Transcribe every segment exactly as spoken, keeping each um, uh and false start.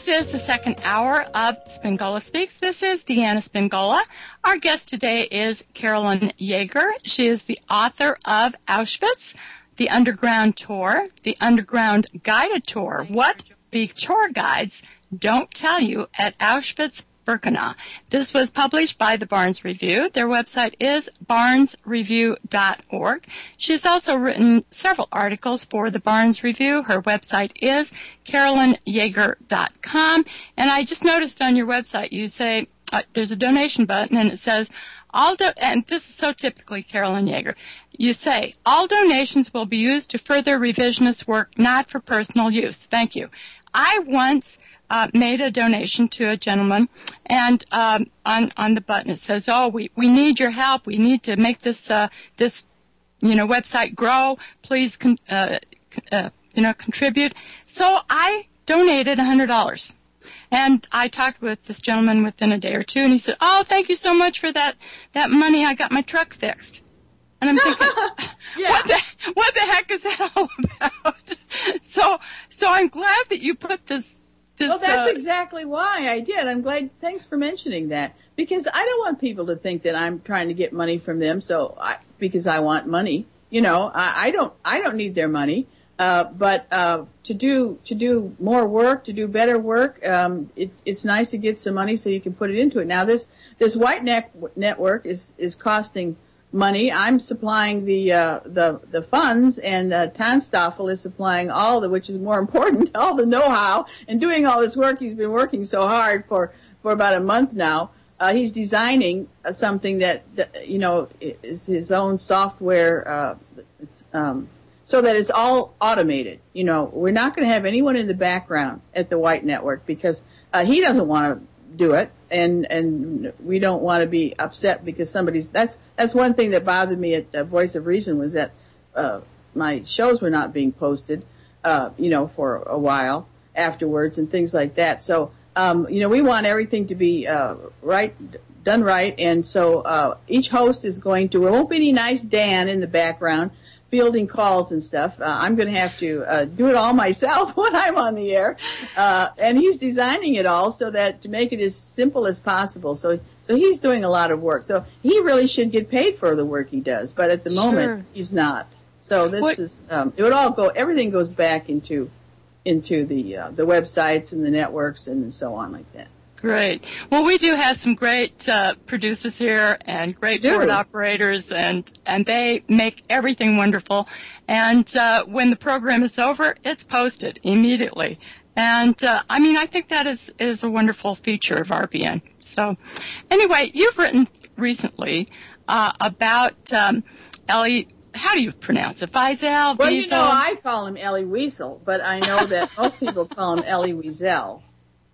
This is the second hour of Spingola Speaks. This is Deanna Spingola. Our guest today is Carolyn Yeager. She is the author of Auschwitz, the Underground Tour, the Underground Guided Tour, What the Tour Guides Don't Tell You at Auschwitz-Birkenau. This was published by the Barnes Review. Their website is barnes review dot org. She has also written several articles for the Barnes Review. Her website is carolyn yeager dot com. And I just noticed on your website you say uh, there's a donation button and it says, all do- and this is so typically Carolyn Yeager, you say, all donations will be used to further revisionist work, not for personal use. Thank you. I once uh, made a donation to a gentleman, and um, on on the button it says, "Oh, we, we need your help. We need to make this uh, this you know website grow. Please, con- uh, uh, you know, contribute." So I donated a hundred dollars, and I talked with this gentleman within a day or two, and he said, "Oh, thank you so much for that that money. I got my truck fixed." And I'm thinking, yeah. what the what the heck is that all about? So so I'm glad that you put this. this well, that's uh, exactly why I did. I'm glad. Thanks for mentioning that, because I don't want people to think that I'm trying to get money from them. So I, because I want money, you know, I, I don't I don't need their money. Uh, but uh, to do to do more work, to do better work, um, it, it's nice to get some money so you can put it into it. Now this this White Neck network is is costing money. I'm supplying the uh, the the funds, and uh, Tanstoffel is supplying all the, which is more important, all the know-how, and doing all this work. He's been working so hard for for about a month now. Uh, he's designing uh, something that, that you know is his own software, uh, it's, um, so that it's all automated. You know, we're not going to have anyone in the background at the White Network because uh, he doesn't want to do it, and and we don't want to be upset because somebody's that's that's one thing that bothered me at uh, Voice of Reason was that uh my shows were not being posted uh you know for a while afterwards and things like that. So um you know we want everything to be uh right done right, and so uh each host is going to, there won't be any nice Dan in the background fielding calls and stuff. Uh, I'm going to have to uh, do it all myself when I'm on the air. Uh, and he's designing it all so that to make it as simple as possible. So so he's doing a lot of work. So he really should get paid for the work he does. But at the Sure. moment, he's not. So this what? is, um, it would all go, everything goes back into into the uh, the websites and the networks and so on like that. Great. Well, we do have some great uh, producers here and great board operators, and, and they make everything wonderful. And uh, when the program is over, it's posted immediately. And, uh, I mean, I think that is, is a wonderful feature of R B N. So, anyway, you've written recently uh, about um, Elie, how do you pronounce it? Wiesel? Well, you know, I call him Elie Wiesel, but I know that most people call him Elie Wiesel.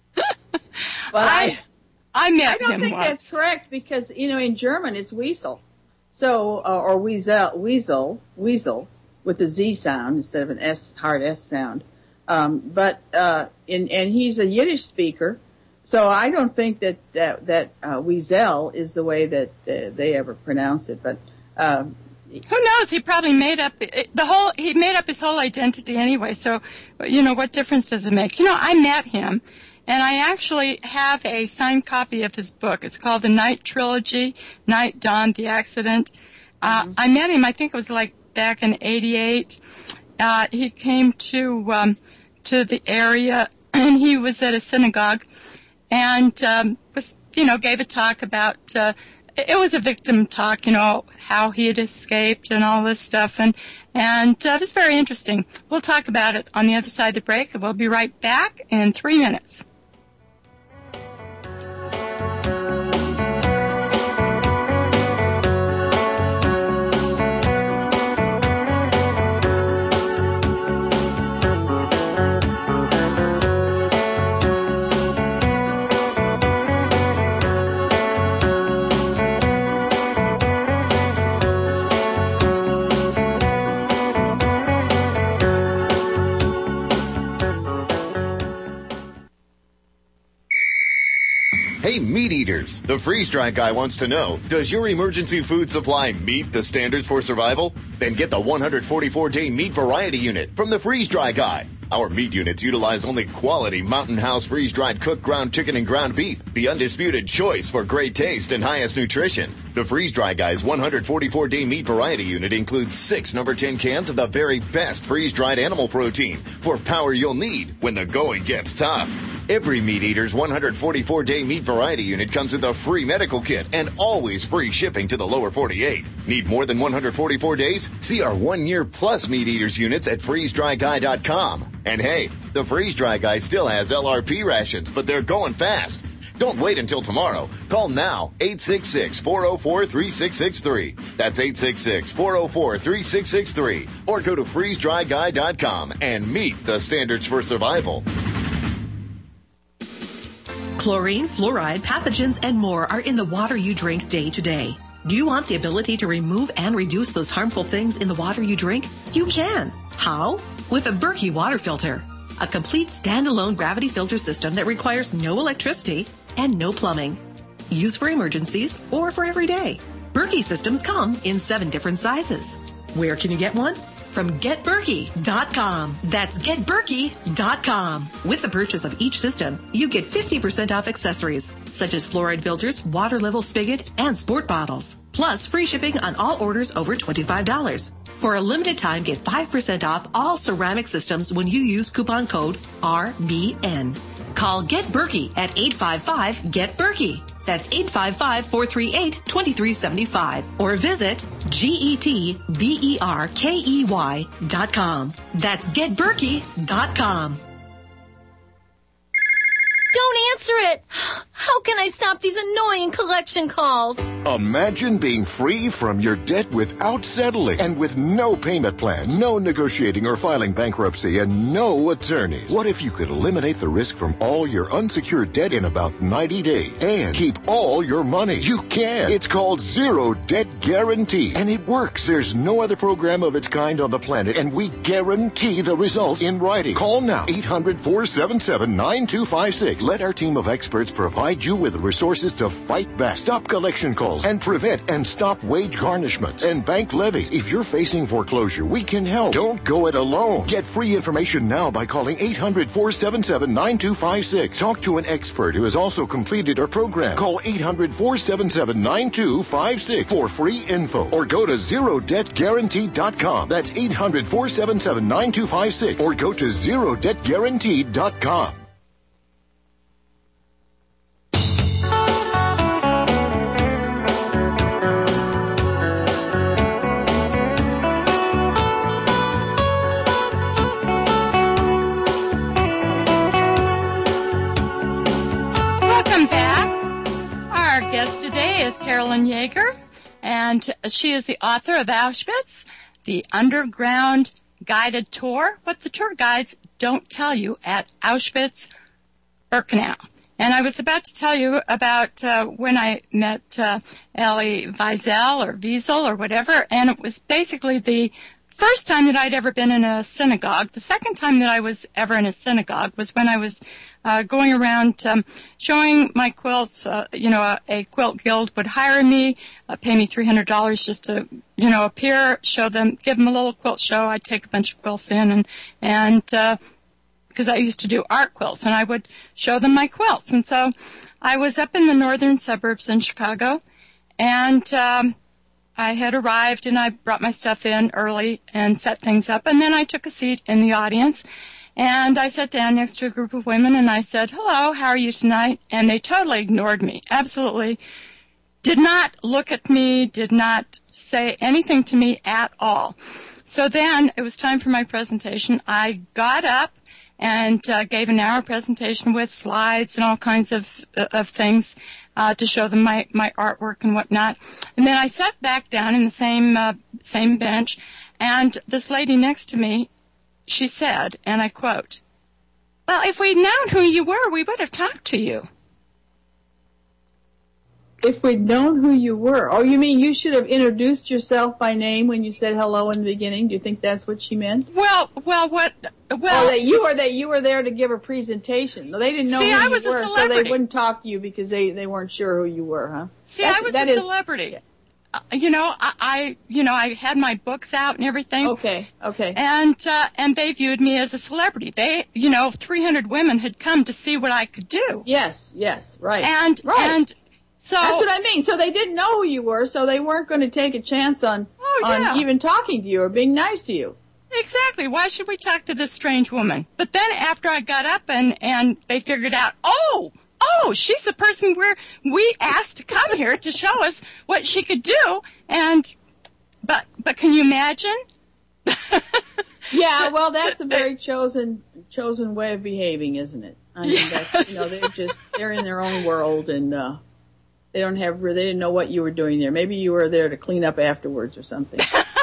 But I, I, I met I don't him think once. that's correct because, you know, in German it's Wiesel. So, uh, or Wiesel, Wiesel, Wiesel, with a Z sound instead of an S, hard S sound. Um, but, uh, in, and he's a Yiddish speaker. So I don't think that, that, that, uh, Wiesel is the way that uh, they ever pronounce it. But, um, who knows? He probably made up the, the whole, he made up his whole identity anyway. So, you know, what difference does it make? You know, I met him. And I actually have a signed copy of his book. It's called The Night Trilogy, Night, Dawn, The Accident. Uh, mm-hmm. I met him, I think it was like back in eighty-eight. Uh, he came to, um, to the area, and he was at a synagogue, and, um, was, you know, gave a talk about, uh, it was a victim talk, you know, how he had escaped and all this stuff, and and uh, it was very interesting. We'll talk about it on the other side of the break, and we'll be right back in three minutes. Hey, meat eaters, the Freeze Dry Guy wants to know, does your emergency food supply meet the standards for survival? Then get the one hundred forty-four day meat variety unit from the Freeze Dry Guy. Our meat units utilize only quality Mountain House freeze-dried cooked ground chicken and ground beef, the undisputed choice for great taste and highest nutrition. The Freeze-Dry Guy's one hundred forty-four day meat variety unit includes six number ten cans of the very best freeze-dried animal protein for power you'll need when the going gets tough. Every Meat Eater's one hundred forty-four day meat variety unit comes with a free medical kit and always free shipping to the lower forty-eight. Need more than one hundred forty-four days? See our one-year plus Meat Eaters units at freeze dry guy dot com. And hey, the Freeze-Dry Guy still has L R P rations, but they're going fast. Don't wait until tomorrow. Call now, eight six six, four oh four, three six six three. That's eight six six, four oh four, three six six three. Or go to freeze dry guy dot com and meet the standards for survival. Chlorine, fluoride, pathogens, and more are in the water you drink day to day. Do you want the ability to remove and reduce those harmful things in the water you drink? You can. How? With a Berkey water filter. A complete standalone gravity filter system that requires no electricity and no plumbing. Used for emergencies or for every day. Berkey systems come in seven different sizes. Where can you get one? From get berkey dot com. That's get berkey dot com. With the purchase of each system, you get fifty percent off accessories, such as fluoride filters, water level spigot, and sport bottles. Plus free shipping on all orders over twenty-five dollars. For a limited time, get five percent off all ceramic systems when you use coupon code R B N. Call Get Berkey at eight five five, get berkey. That's eight five five, four three eight, two three seven five. Or visit G E T B E R K E Y dot com. That's get berkey dot com. Don't answer it! How can I stop these annoying collection calls? Imagine being free from your debt without settling and with no payment plans, no negotiating or filing bankruptcy, and no attorneys. What if you could eliminate the risk from all your unsecured debt in about ninety days and keep all your money? You can. It's called Zero Debt Guarantee, and it works. There's no other program of its kind on the planet, and we guarantee the results in writing. Call now, eight hundred, four seven seven, nine two five six. Let our team of experts provide you with the resources to fight back, stop collection calls, and prevent and stop wage garnishments and bank levies. If you're facing foreclosure, we can help. Don't go it alone. Get free information now by calling eight hundred, four seven seven, nine two five six. Talk to an expert who has also completed our program. Call eight hundred, four seven seven, nine two five six for free info, or go to zero debt guarantee dot com. That's eight hundred, four seven seven, nine two five six, or go to zero debt guarantee dot com. Today is Carolyn Yeager, and she is the author of Auschwitz, the Underground Guided Tour, What the Tour Guides Don't Tell You at Auschwitz-Birkenau. And I was about to tell you about uh, when I met uh, Elie Wiesel or Wiesel or whatever, and it was basically the first time that I'd ever been in a synagogue. The second time that I was ever in a synagogue was when I was uh, going around um, showing my quilts. Uh, you know, a, a quilt guild would hire me, uh, pay me three hundred dollars just to, you know, appear, show them, give them a little quilt show. I'd take a bunch of quilts in, and and uh, because I used to do art quilts, and I would show them my quilts. And so I was up in the northern suburbs in Chicago, and um, I had arrived, and I brought my stuff in early and set things up, and then I took a seat in the audience, and I sat down next to a group of women, and I said, "Hello, how are you tonight?" And they totally ignored me, absolutely did not look at me, did not say anything to me at all. So then it was time for my presentation. I got up and uh, gave an hour presentation with slides and all kinds of of things uh, to show them my, my artwork and whatnot. And then I sat back down in the same uh, same bench, and this lady next to me, she said, and I quote, "Well, if we'd known who you were, we would have talked to you." If we'd known who you were. Oh, you mean you should have introduced yourself by name when you said hello in the beginning? Do you think that's what she meant? Well, well, what? Well, or that you were that you were there to give a presentation. They didn't know see, who I you was were, a so celebrity. they wouldn't talk to you because they, they weren't sure who you were, huh? See, That's, I was that a is, celebrity. uh, you know, I, I, you know, I had my books out and everything. Okay, okay. And, uh, and they viewed me as a celebrity. They, you know, three hundred women had come to see what I could do. Yes, yes, right. And, right. and so. That's what I mean. So they didn't know who you were, so they weren't going to take a chance on, oh, yeah. on even talking to you or being nice to you. Exactly. Why should we talk to this strange woman? But then after I got up and, and they figured out, oh, oh, she's the person where we asked to come here to show us what she could do. And, but, but can you imagine? Yeah, well, that's a very chosen, chosen way of behaving, isn't it? I mean, yes. that's, you know, they're just, they're in their own world and, uh, they don't have, they didn't know what you were doing there. Maybe you were there to clean up afterwards or something.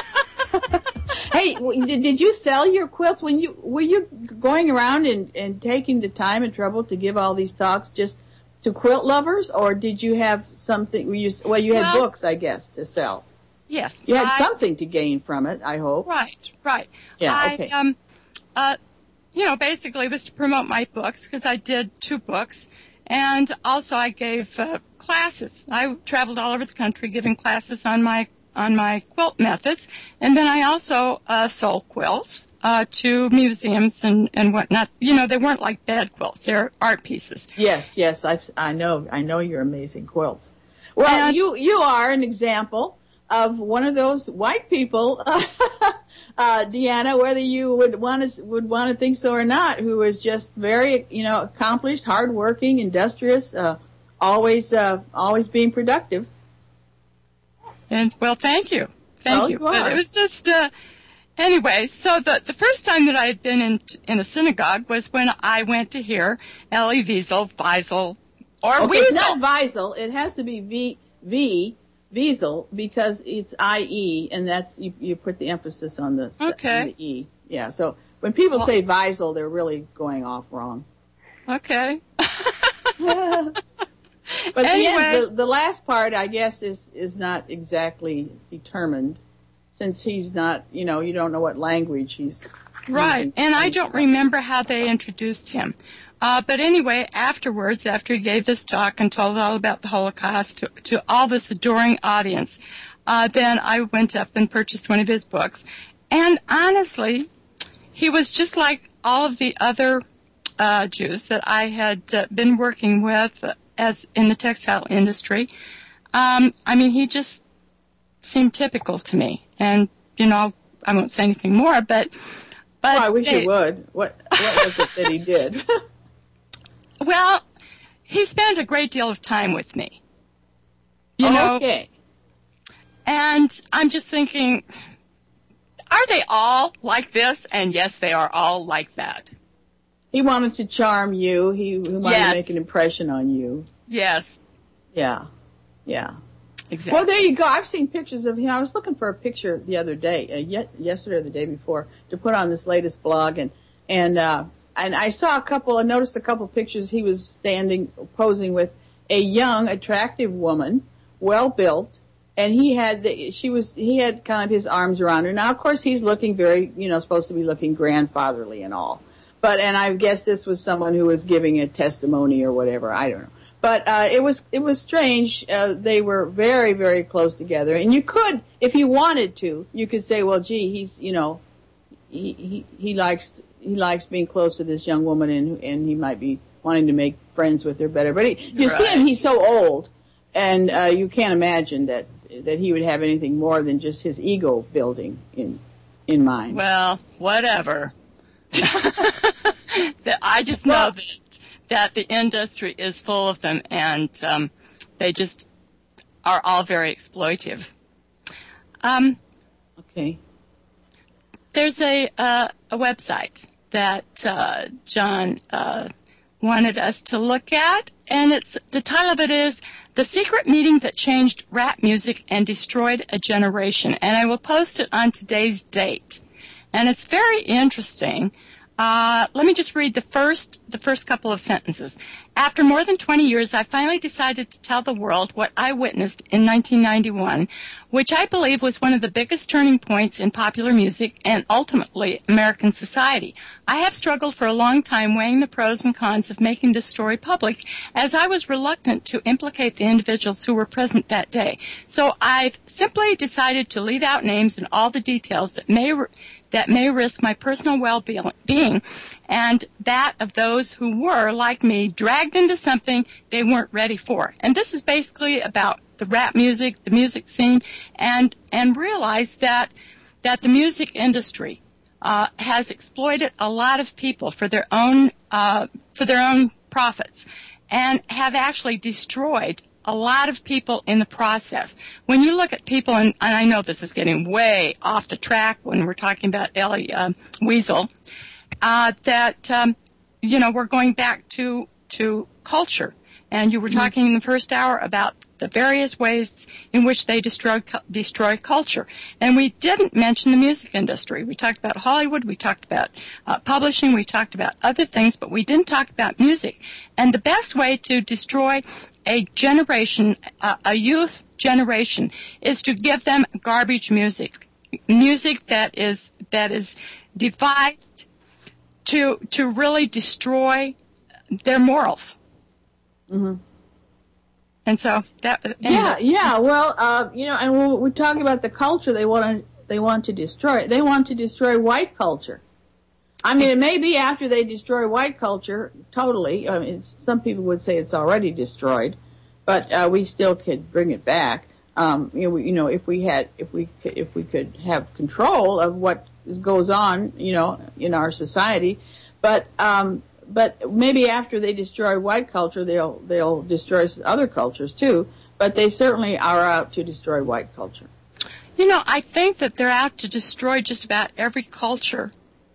Hey, did you sell your quilts when you were you going around and, and taking the time and trouble to give all these talks just to quilt lovers, or did you have something? Were you well, you had well, books, I guess, to sell. Yes, you had I, something to gain from it. I hope. Right, right. Yeah. Okay. I, um, uh, you know, basically it was to promote my books because I did two books, and also I gave uh, classes. I traveled all over the country giving classes on my. on my quilt methods, and then I also uh, sold quilts uh, to museums and, and whatnot. You know, they weren't like bad quilts; they're art pieces. Yes, yes, I, I know, I know your amazing quilts. Well, and, you you are an example of one of those white people, uh, Deanna, whether you would want to would want to think so or not, who is just very, you know, accomplished, hardworking, industrious, uh, always uh, always being productive. And, well, thank you. Thank well, you. you But it was just, uh, anyway, so the, the first time that I had been in, in a synagogue was when I went to hear Elie Wiesel, Wiesel, or okay, Weasel. It's not Wiesel. It has to be V, V, Wiesel, because it's I E, and that's, you, you put the emphasis on the, okay. on the E. Yeah, so when people well, say Wiesel, they're really going off wrong. Okay. But anyway. the, end, the, the last part, I guess, is, is not exactly determined, since he's not, you know, you don't know what language he's right, using. And I don't remember how they introduced him. Uh, but anyway, afterwards, after he gave this talk and told all about the Holocaust to, to all this adoring audience, uh, then I went up and purchased one of his books. And honestly, he was just like all of the other uh, Jews that I had uh, been working with uh, as in the textile industry. Um, I mean, he just seemed typical to me. And, you know, I won't say anything more, but... but well, I wish they, you would. What, what was it that he did? Well, he spent a great deal of time with me. You know? Okay. And I'm just thinking, are they all like this? And yes, they are all like that. He wanted to charm you. He, he wanted yes. to make an impression on you. Yes. Yeah. Yeah. Exactly. Well, there you go. I've seen pictures of him. I was looking for a picture the other day, uh, yet, yesterday or the day before, to put on this latest blog, and and uh, and I saw a couple. I noticed a couple pictures. He was standing, posing with a young, attractive woman, well built, and he had the, she was he had kind of his arms around her. Now, of course, he's looking very, you know, supposed to be looking grandfatherly and all. But, and I guess this was someone who was giving a testimony or whatever. I don't know. But, uh, it was, it was strange. Uh, they were very, very close together. And you could, if you wanted to, you could say, well, gee, he's, you know, he, he, he likes, he likes being close to this young woman, and, and he might be wanting to make friends with her better. But he, you right. see him, he's so old, and, uh, you can't imagine that, that he would have anything more than just his ego building in, in mind. Well, whatever. I just know that that the industry is full of them, and um, they just are all very exploitive. Um, okay. There's a uh, a website that uh, John uh, wanted us to look at, and it's the title of it is "The Secret Meeting That Changed Rap Music and Destroyed a Generation," and I will post it on today's date. And it's very interesting. Uh, let me just read the first, the the first couple of sentences. After more than twenty years, I finally decided to tell the world what I witnessed in nineteen ninety-one, which I believe was one of the biggest turning points in popular music and ultimately American society. I have struggled for a long time weighing the pros and cons of making this story public, as I was reluctant to implicate the individuals who were present that day. So I've simply decided to leave out names and all the details that may that may risk my personal well-being and that of those who were, like me, dragged into something they weren't ready for. And this is basically about the rap music, the music scene, and and realize that that the music industry uh, has exploited a lot of people for their own uh, for their own profits, and have actually destroyed a lot of people in the process. When you look at people, and, and I know this is getting way off the track when we're talking about Elie uh, Wiesel, uh, that, um, you know, we're going back to, to culture. And you were talking in the first hour about the various ways in which they destroy, destroy culture. And we didn't mention the music industry. We talked about Hollywood, we talked about uh, publishing, we talked about other things, but we didn't talk about music. And the best way to destroy a generation, uh, a youth generation, is to give them garbage music. Music that is, that is devised to, to really destroy their morals. Mm-hmm. And so that anyway. yeah, yeah. Well, uh, you know, and when we talk about the culture they want to they want to destroy. They want to destroy white culture. I mean, it may be after they destroy white culture totally. I mean, some people would say it's already destroyed, but uh, we still could bring it back. Um, you know, we, you know, if we had, if we could, if we could have control of what goes on, you know, in our society, but. Um, But maybe after they destroy white culture, they'll they'll destroy other cultures too. But they certainly are out to destroy white culture. You know, I think that they're out to destroy just about every culture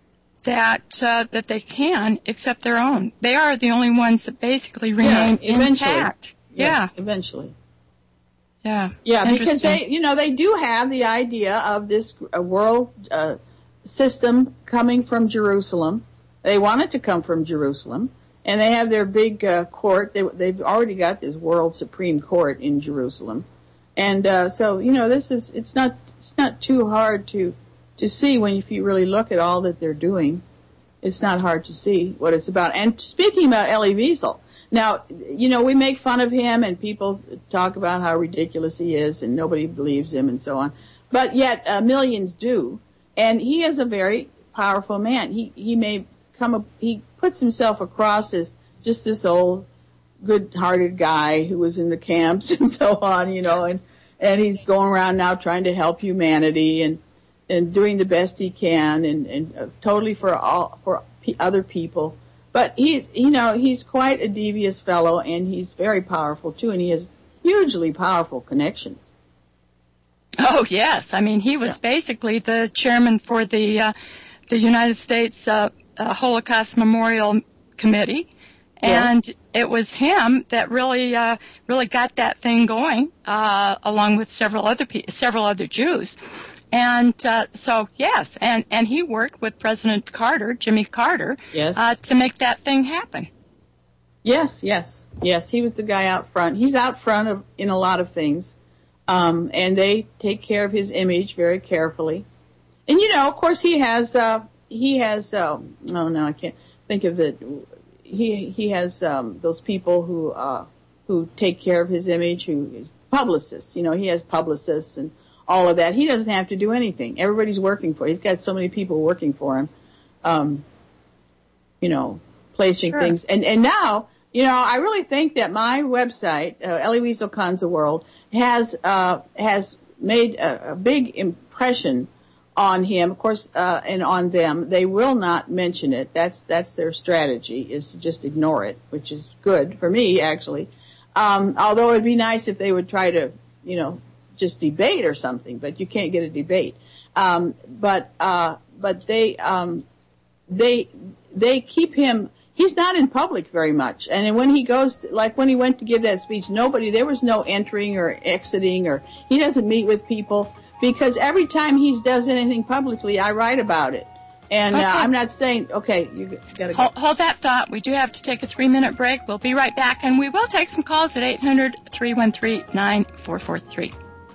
that uh, that they can, except their own. They are the only ones that basically remain yeah, intact. Yes, yeah, eventually. Yeah, yeah, because they, you know, they do have the idea of this uh, world uh, system coming from Jerusalem. They want it to come from Jerusalem, and they have their big uh, court. They, they've already got this World Supreme Court in Jerusalem, and uh, so you know this is it's not it's not too hard to to see when if you really look at all that they're doing. It's not hard to see what it's about. And speaking about Elie Wiesel, now you know we make fun of him, and people talk about how ridiculous he is, and nobody believes him, and so on. But yet uh, millions do, and he is a very powerful man. He he may. Come up, he puts himself across as just this old, good-hearted guy who was in the camps and so on, you know, and and he's going around now trying to help humanity and and doing the best he can and and uh, totally for all for p- other people. But he's you know he's quite a devious fellow, and he's very powerful too, and he has hugely powerful connections. Oh yes, I mean he was yeah. basically the chairman for the uh, the United States. Uh, Uh, Holocaust Memorial Committee, and yes. it was him that really, uh, really got that thing going, uh, along with several other pe- several other Jews, and uh, so yes, and and he worked with President Carter, Jimmy Carter, yes. uh, to make that thing happen. Yes, yes, yes. He was the guy out front. He's out front of in a lot of things, um, and they take care of his image very carefully, and you know, of course, he has. Uh, He has, um, oh no, I can't think of it. He he has um, those people who uh, who take care of his image, who is publicists. You know, he has publicists and all of that. He doesn't have to do anything. Everybody's working for him. He's got so many people working for him, um, you know, placing sure. things. And, and now, you know, I really think that my website, uh, Elie Wiesel Cons the World, has uh, has made a, a big impression on him, of course, uh, and on them. They will not mention it. That's that's their strategy, is to just ignore it, which is good for me, actually. Um, although it'd be nice if they would try to, you know, just debate or something, but you can't get a debate. Um, but uh, but they um, they they keep him. He's not in public very much, and when he goes, like when he went to give that speech, nobody. There was no entering or exiting, or he doesn't meet with people. Because every time he does anything publicly, I write about it. And okay. uh, I'm not saying, okay, you got to go. Hold, hold that thought. We do have to take a three-minute break. We'll be right back, and we will take some calls at eight hundred, three one three, nine four four three.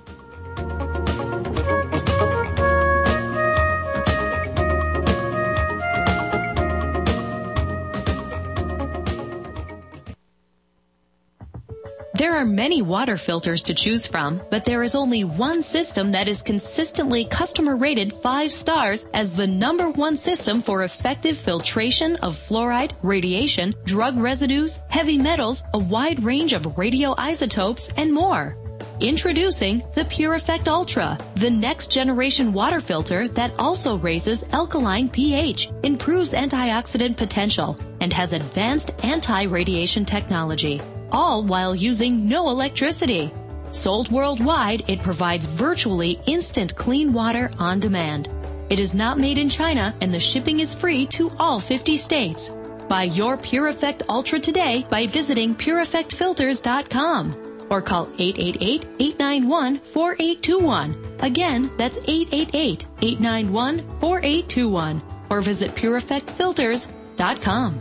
There are many water filters to choose from, but there is only one system that is consistently customer rated five stars as the number one system for effective filtration of fluoride, radiation, drug residues, heavy metals, a wide range of radioisotopes, and more. Introducing the PureEffect Ultra, the next generation water filter that also raises alkaline pH, improves antioxidant potential, and has advanced anti-radiation technology, all while using no electricity. Sold worldwide, it provides virtually instant clean water on demand. It is not made in China, and the shipping is free to all fifty states. Buy your PureEffect Ultra today by visiting pure effect filters dot com. Or call eight eight eight, eight nine one, four eight two one. Again, that's eight eight eight, eight nine one, four eight two one. Or visit pure effect filters dot com.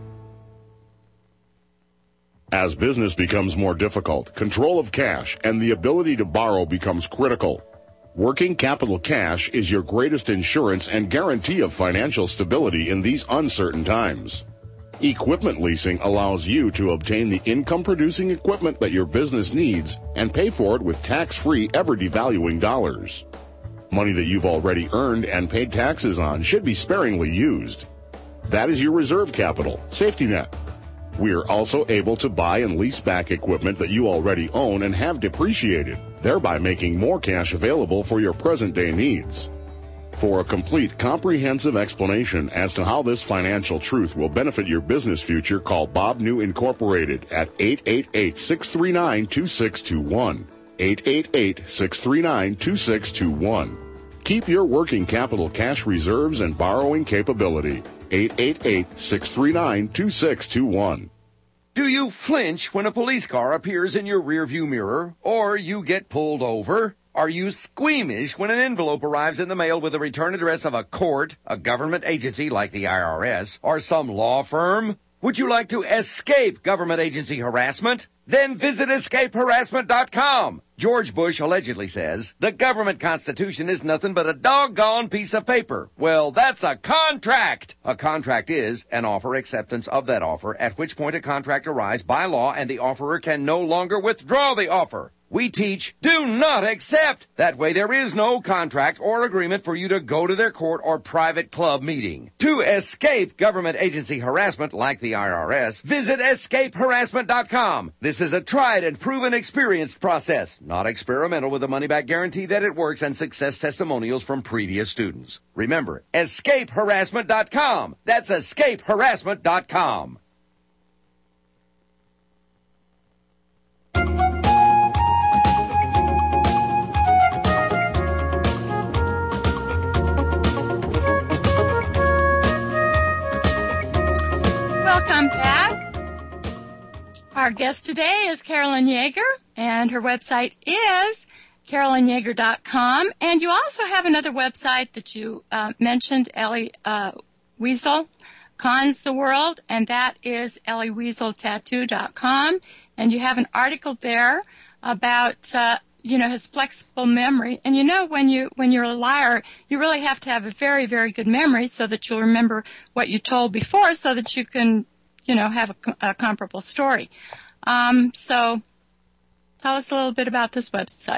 As business becomes more difficult, control of cash and the ability to borrow becomes critical. Working capital cash is your greatest insurance and guarantee of financial stability in these uncertain times. Equipment leasing allows you to obtain the income-producing equipment that your business needs and pay for it with tax-free, ever-devaluing dollars. Money that you've already earned and paid taxes on should be sparingly used. That is your reserve capital, safety net. We are also able to buy and lease back equipment that you already own and have depreciated, thereby making more cash available for your present-day needs. For a complete, comprehensive explanation as to how this financial truth will benefit your business future, call Bob New Incorporated at eight eight eight, six three nine, two six two one. eight eight eight, six three nine, two six two one. Keep your working capital cash reserves and borrowing capability. eight eight eight, six three nine, two six two one. Do you flinch when a police car appears in your rearview mirror or you get pulled over? Are you squeamish when an envelope arrives in the mail with the return address of a court, a government agency like the I R S, or some law firm? Would you like to escape government agency harassment? Then visit escape harassment dot com. George Bush allegedly says, the government constitution is nothing but a doggone piece of paper. Well, that's a contract. A contract is an offer acceptance of that offer, at which point a contract arrives by law and the offerer can no longer withdraw the offer. We teach, do not accept. That way there is no contract or agreement for you to go to their court or private club meeting. To escape government agency harassment like the I R S, visit escape harassment dot com. This is a tried and proven experienced process, not experimental, with a money-back guarantee that it works and success testimonials from previous students. Remember, escape harassment dot com. That's escape harassment dot com. Welcome back. Our guest today is Carolyn Yeager, and her website is carolyn yeager dot com. And you also have another website that you uh, mentioned, Ellie uh, Weasel, Cons the World, and that is ellie weasel tattoo dot com. And you have an article there about, uh, you know, his flexible memory. And you know, when, you, when you're a liar, you really have to have a very, very good memory so that you'll remember what you told before so that you can, you know, have a, a comparable story. Um, so tell us a little bit about this website.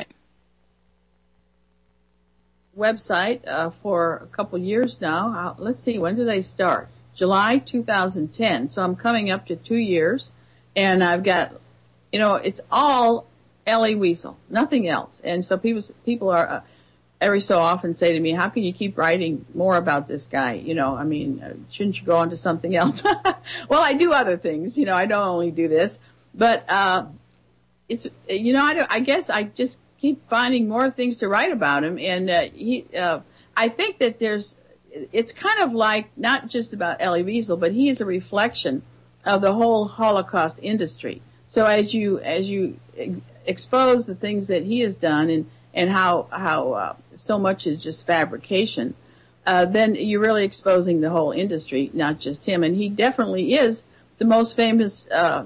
Website uh, for a couple years now. Uh, let's see, when did I start? July two thousand ten. So I'm coming up to two years, and I've got, you know, it's all Ellie Weasel, nothing else. And so people people are uh, every so often say to me, "How can you keep writing more about this guy? You know, I mean, uh, shouldn't you go on to something else?" Well, I do other things. You know, I don't only do this, but uh, it's you know, I don't, I guess I just keep finding more things to write about him, and uh, he. Uh, I think that there's. It's kind of like not just about Ellie Weasel, but he is a reflection of the whole Holocaust industry. So as you as you ex- expose the things that he has done and and how how uh, so much is just fabrication, uh, then you're really exposing the whole industry, not just him. And he definitely is the most famous uh,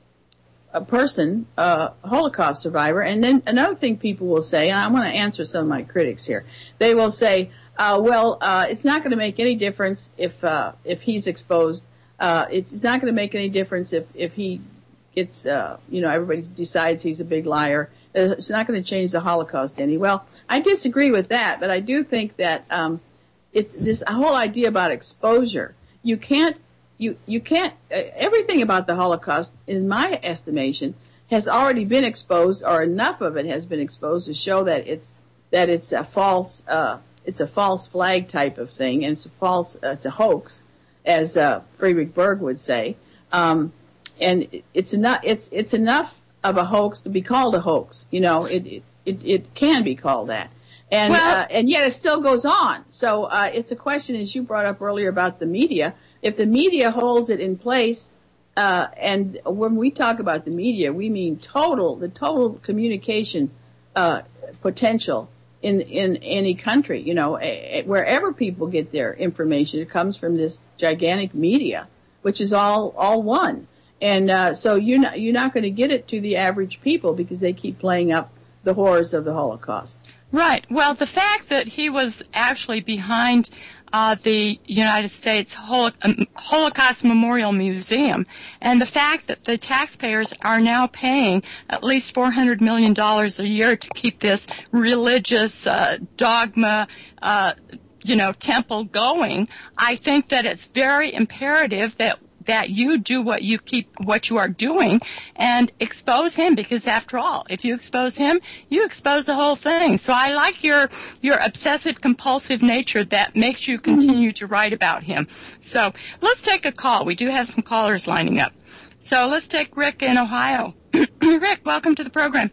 a person, uh, Holocaust survivor. And then another thing people will say, and I want to answer some of my critics here, they will say, uh, well, uh, it's not going to make any difference if uh, if he's exposed. Uh, it's, it's not going to make any difference if, if he gets, uh, you know, everybody decides he's a big liar. It's not going to change the Holocaust any. Well, I disagree with that, but I do think that um, it, this whole idea about exposure, you can't, you you can't. Uh, everything about the Holocaust, in my estimation, has already been exposed, or enough of it has been exposed to show that it's that it's a false, uh, it's a false flag type of thing, and it's a false, uh, it's a hoax, as uh, Friedrich Berg would say. Um, and it's enough. It's it's enough of a hoax to be called a hoax. You know, it it it, it can be called that, and well, uh, and yet it still goes on. So uh, it's a question, as you brought up earlier, about the media. If the media holds it in place, uh, and when we talk about the media, we mean total the total communication uh, potential in in any country. You know, a, a, wherever people get their information, it comes from this gigantic media, which is all all one. And uh, so you're not you're not going to get it to the average people because they keep playing up the horrors of the Holocaust. Right. Well, the fact that he was actually behind uh, the United States Holo- um, Holocaust Memorial Museum, and the fact that the taxpayers are now paying at least four hundred million dollars a year to keep this religious uh, dogma, uh, you know, temple going, I think that it's very imperative that that you do what you keep, what you are doing, and expose him, because after all, if you expose him, you expose the whole thing. So I like your, your obsessive compulsive nature that makes you continue to write about him. So let's take a call. We do have some callers lining up. So let's take Rick in Ohio. Rick, welcome to the program.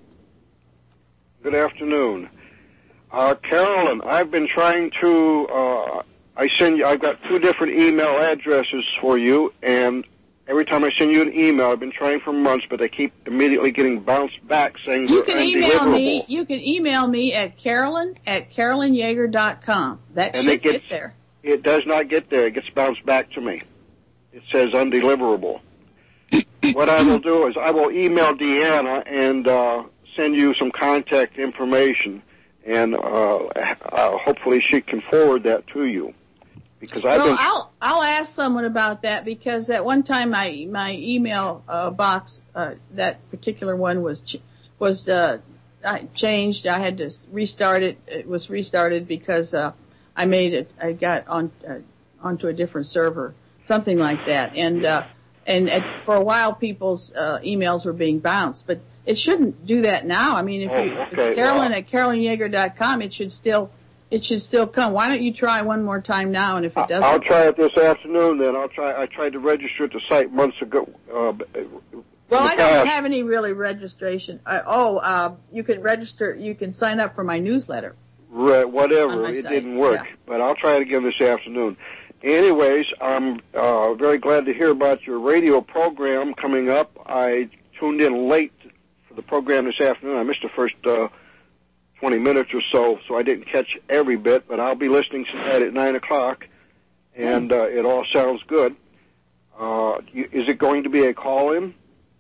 Good afternoon. Uh, Carolyn, I've been trying to, uh, I send you, I've got two different email addresses for you, and every time I send you an email, I've been trying for months, but they keep immediately getting bounced back saying you they're can email undeliverable. me. You can email me at Carolyn at Carolyn Yeager dot com. That and should it gets, get there. It does not get there. It gets bounced back to me. It says undeliverable. What I will do is I will email Deanna and uh, send you some contact information, and uh, uh, hopefully she can forward that to you. Because I've well, been... I'll I'll ask someone about that, because at one time my my email uh, box, uh, that particular one was ch- was uh, I changed. I had to restart it. It was restarted because uh, I made it. I got on uh, onto a different server, something like that. And uh, and at, for a while, people's uh, emails were being bounced, but it shouldn't do that now. I mean, if, oh, you, okay. if it's Carolyn well, at Carolyn Yeager dot com, it should still. It should still come. Why don't you try one more time now? And if it doesn't, I'll try it this afternoon. Then I'll try. I tried to register at the site months ago. Uh, well, I past. don't have any really registration. Uh, oh, uh, you can register. You can sign up for my newsletter. Right, whatever. It site. didn't work, yeah. But I'll try it again this afternoon. Anyways, I'm uh, very glad to hear about your radio program coming up. I tuned in late for the program this afternoon. I missed the first. Uh, twenty minutes or so, so I didn't catch every bit, but I'll be listening tonight at nine o'clock, and uh, it all sounds good. Uh, is it going to be a call-in?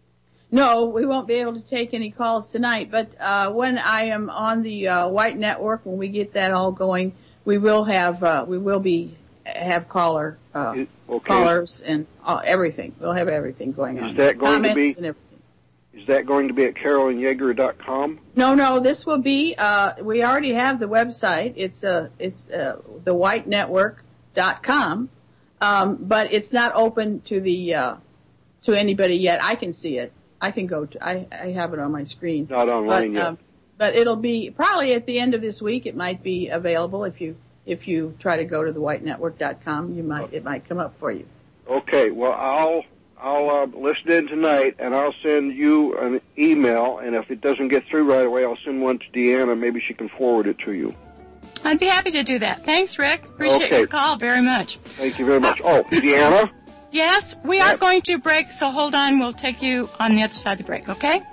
No, we won't be able to take any calls tonight, but uh, when I am on the uh, White Network, when we get that all going, we will have, uh, we will be, have caller, uh, okay. callers and uh, everything. We'll have everything going is on. That going Comments to be, and everything. Is that going to be at Carolyn Yeager dot com? No, no, this will be, uh, we already have the website. It's, uh, it's, uh, the white network dot com. Um, but it's not open to the, uh, to anybody yet. I can see it. I can go to, I, I have it on my screen. Not online but, yet. Um, but it'll be, probably at the end of this week, it might be available. If you, if you try to go to the white network dot com, you might, it might come up for you. Okay, well, I'll, I'll uh, listen in tonight, and I'll send you an email, and if it doesn't get through right away, I'll send one to Deanna. Maybe she can forward it to you. I'd be happy to do that. Thanks, Rick. Appreciate okay. your call very much. Thank you very much. Oh, Deanna? Yes, we are going to break, so hold on. We'll take you on the other side of the break, okay?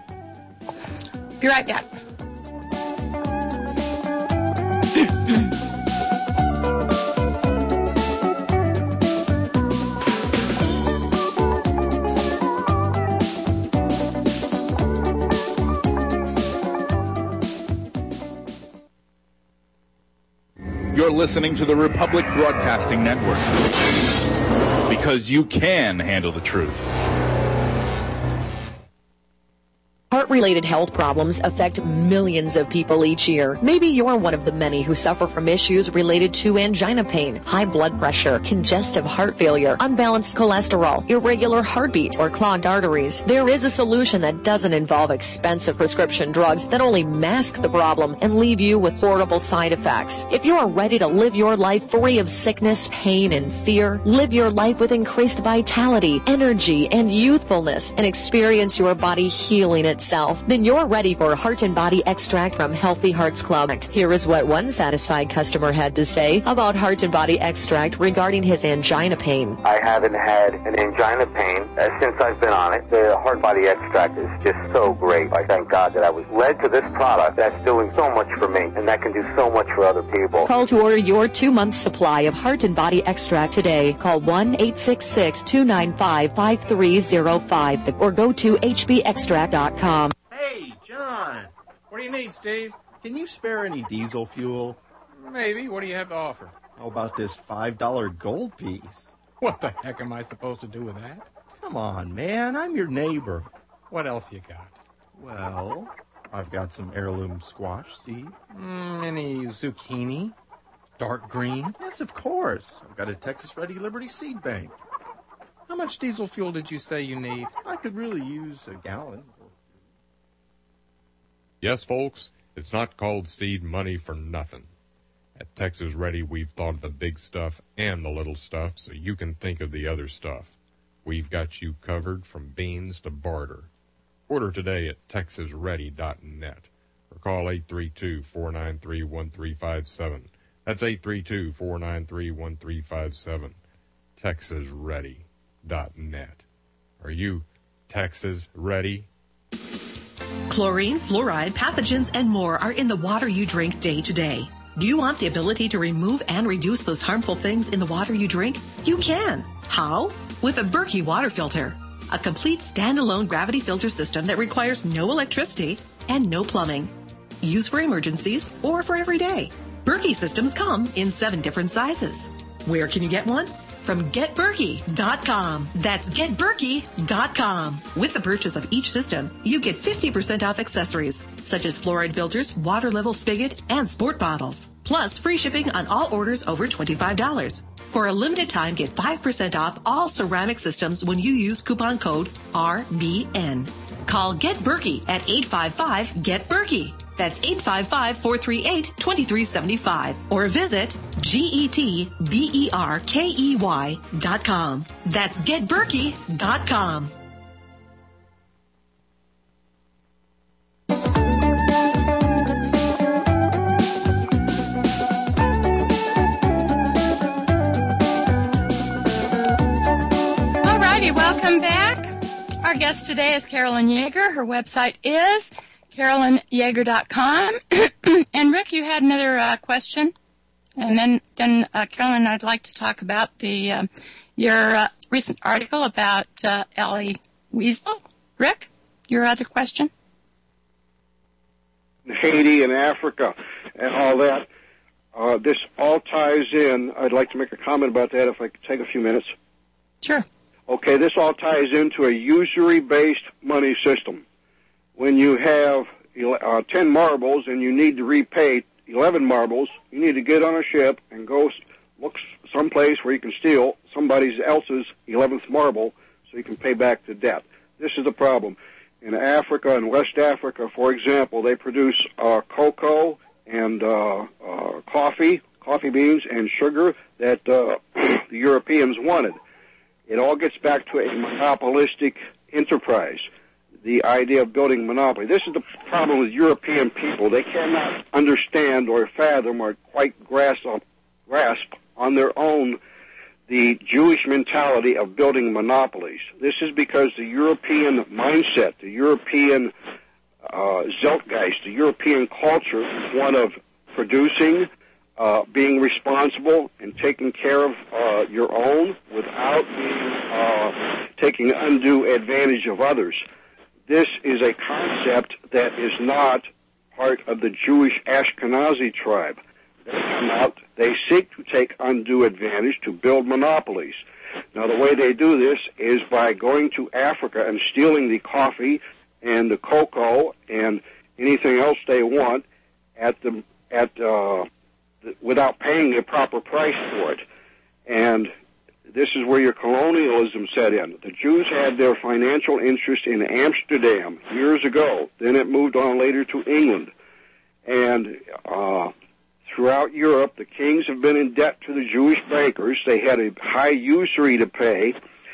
Be right back. You're listening to the Republic Broadcasting Network. Because you can handle the truth. Heart-related health problems affect millions of people each year. Maybe you're one of the many who suffer from issues related to angina pain, high blood pressure, congestive heart failure, unbalanced cholesterol, irregular heartbeat, or clogged arteries. There is a solution that doesn't involve expensive prescription drugs that only mask the problem and leave you with horrible side effects. If you are ready to live your life free of sickness, pain, and fear, live your life with increased vitality, energy, and youthfulness, and experience your body healing itself, then you're ready for Heart and Body Extract from Healthy Hearts Club. Here is what one satisfied customer had to say about Heart and Body Extract regarding his angina pain. I haven't had an angina pain uh, since I've been on it. The Heart Body Extract is just so great. I thank God that I was led to this product that's doing so much for me, and that can do so much for other people. Call to order your two-month supply of Heart and Body Extract today. Call one eight six six, two nine five, five three zero five or go to h b extract dot com. Hey, John. What do you need, Steve? Can you spare any diesel fuel? Maybe. What do you have to offer? How about this five dollar gold piece? What the heck am I supposed to do with that? Come on, man. I'm your neighbor. What else you got? Well, I've got some heirloom squash seed. Mm, any zucchini? Dark green? Yes, of course. I've got a Texas Ready Liberty seed bank. How much diesel fuel did you say you need? I could really use a gallon. Yes, folks, it's not called seed money for nothing. At Texas Ready, we've thought of the big stuff and the little stuff so you can think of the other stuff. We've got you covered from beans to barter. Order today at texas ready dot net or call eight three two, four nine three, one three five seven. That's eight three two, four nine three, one three five seven. texas ready dot net. Are you Texas ready? Chlorine, fluoride, pathogens, and more are in the water you drink day to day. Do you want the ability to remove and reduce those harmful things in the water you drink? You can. How? With a Berkey water filter. A complete standalone gravity filter system that requires no electricity and no plumbing. Used for emergencies or for every day. Berkey systems come in seven different sizes. Where can you get one? From get berkey dot com. That's get berkey dot com. With the purchase of each system, you get fifty percent off accessories, such as fluoride filters, water level spigot, and sport bottles. Plus, free shipping on all orders over twenty-five dollars. For a limited time, get five percent off all ceramic systems when you use coupon code R B N. Call Get Berkey at eight five five, get berkey. That's eight five five, four three eight, two three seven five. Or visit G E T B E R K E Y dot com. That's get berkey dot com. Alrighty, welcome back. Our guest today is Carolyn Yeager. Her website is carolyn yeager dot com. And Rick, you had another uh, question, and then then uh, Carolyn, I'd like to talk about the uh, your uh, recent article about uh, Elie Wiesel. Rick, your other question? Haiti and Africa and all that. Uh, this all ties in. I'd like to make a comment about that if I could take a few minutes. Sure. Okay, this all ties into a usury-based money system. When you have uh, ten marbles and you need to repay eleven marbles, you need to get on a ship and go look someplace where you can steal somebody else's eleventh marble so you can pay back the debt. This is the problem. In Africa and West Africa, for example, they produce uh, cocoa and uh, uh, coffee, coffee beans and sugar that uh, the Europeans wanted. It all gets back to a monopolistic enterprise. The idea of building monopoly. This is the problem with European people. They cannot understand or fathom or quite grasp, grasp on their own the Jewish mentality of building monopolies. This is because the European mindset, the European uh, zeitgeist, the European culture is one of producing, uh, being responsible, and taking care of uh, your own without being, uh, taking undue advantage of others. This is a concept that is not part of the Jewish Ashkenazi tribe. they come out, they seek to take undue advantage to build monopolies. Now, the way they do this is by going to Africa and stealing the coffee and the cocoa and anything else they want at the at uh, the, without paying a proper price for it. And this is where your colonialism set in. The Jews had their financial interest in Amsterdam years ago. Then it moved on later to England. And uh, throughout Europe, the kings have been in debt to the Jewish bankers. They had a high usury to pay.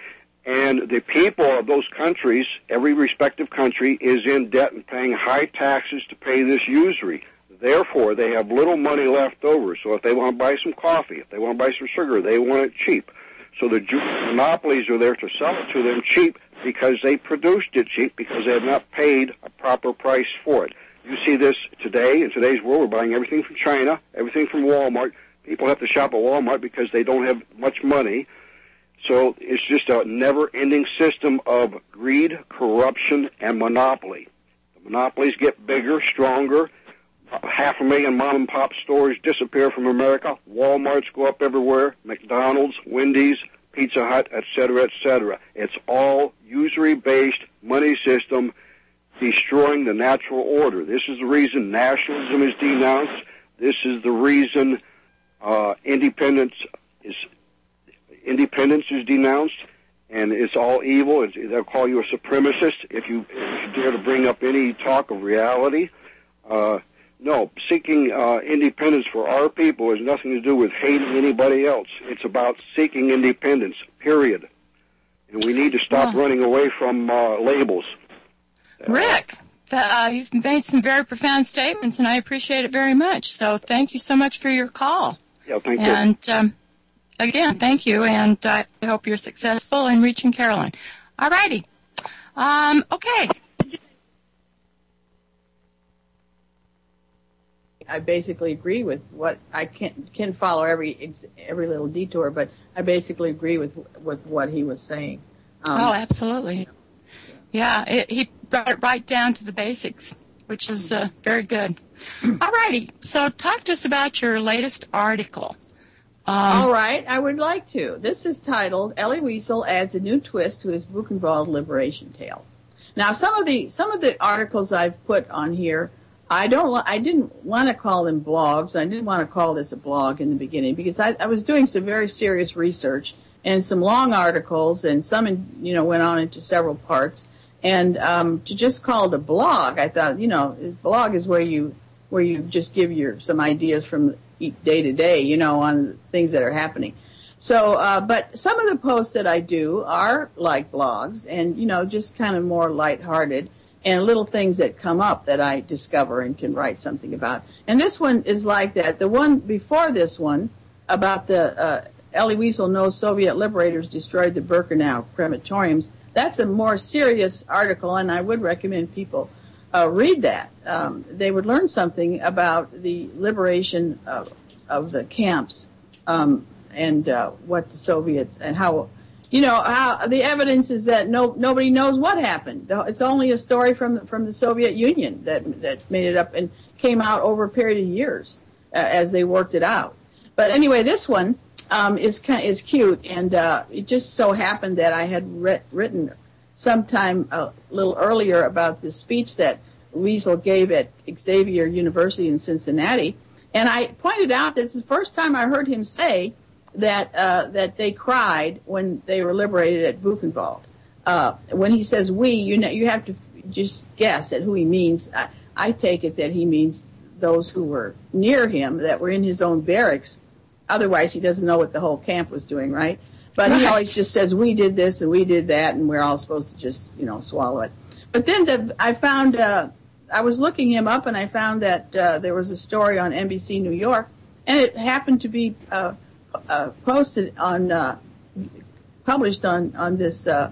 And the people of those countries, every respective country, is in debt and paying high taxes to pay this usury. Therefore, they have little money left over. So if they want to buy some coffee, if they want to buy some sugar, they want it cheap. So the Jewish monopolies are there to sell it to them cheap because they produced it cheap because they have not paid a proper price for it. You see this today, in today's world. We're buying everything from China, everything from Walmart. People have to shop at Walmart because they don't have much money. So it's just a never-ending system of greed, corruption, and monopoly. The monopolies get bigger, stronger. Half a million mom-and-pop stores disappear from America. Walmarts go up everywhere. McDonald's, Wendy's, Pizza Hut, et cetera, et cetera. It's all usury-based money system destroying the natural order. This is the reason nationalism is denounced. This is the reason uh, independence is independence is denounced, and it's all evil. It's, they'll call you a supremacist if you, if you dare to bring up any talk of reality. Uh, no, seeking uh, independence for our people has nothing to do with hating anybody else. It's about seeking independence, period. And we need to stop Well, running away from uh, labels. Rick, uh, you've made some very profound statements, and I appreciate it very much. So thank you so much for your call. Yeah, thank you. And um, again, thank you, and I hope you're successful in reaching Carolyn. All righty. Um, okay. I basically agree with what I can't can follow every every little detour, but I basically agree with with what he was saying. Um, oh, absolutely. Yeah, it, he brought it right down to the basics, which is uh, very good. All righty. So talk to us about your latest article. Um, All right, I would like to. This is titled "Elie Wiesel Adds a New Twist to His Buchenwald Liberation Tale." Now, some of the some of the articles I've put on here, I don't. I didn't want to call them blogs. I didn't want to call this a blog in the beginning because I, I was doing some very serious research and some long articles, and some, in, you know, went on into several parts. And um, to just call it a blog, I thought, you know, a blog is where you where you just give your some ideas from day to day, you know, on things that are happening. So, uh, but some of the posts that I do are like blogs, and you know, just kind of more lighthearted. And little things that come up that I discover and can write something about. And this one is like that. The one before this one about the uh, Elie Wiesel knows Soviet liberators destroyed the Birkenau crematoriums. That's a more serious article, and I would recommend people uh, read that. Um, they would learn something about the liberation of, of the camps um, and uh, what the Soviets and how. You know, how the evidence is that no nobody knows what happened. It's only a story from from the Soviet Union that that made it up and came out over a period of years uh, as they worked it out. But anyway, this one um, is is cute, and uh, it just so happened that I had re- written sometime a little earlier about the speech that Wiesel gave at Xavier University in Cincinnati, and I pointed out that it's the first time I heard him say that uh, that they cried when they were liberated at Buchenwald. Uh, when he says we, you know, you have to just guess at who he means. I, I take it that he means those who were near him, that were in his own barracks. Otherwise, he doesn't know what the whole camp was doing, right? But right. He always just says, we did this and we did that, and we're all supposed to just, you know, swallow it. But then the, I found, uh, I was looking him up, and I found that uh, there was a story on N B C New York, and it happened to be uh, Uh, posted on, uh, published on on this uh,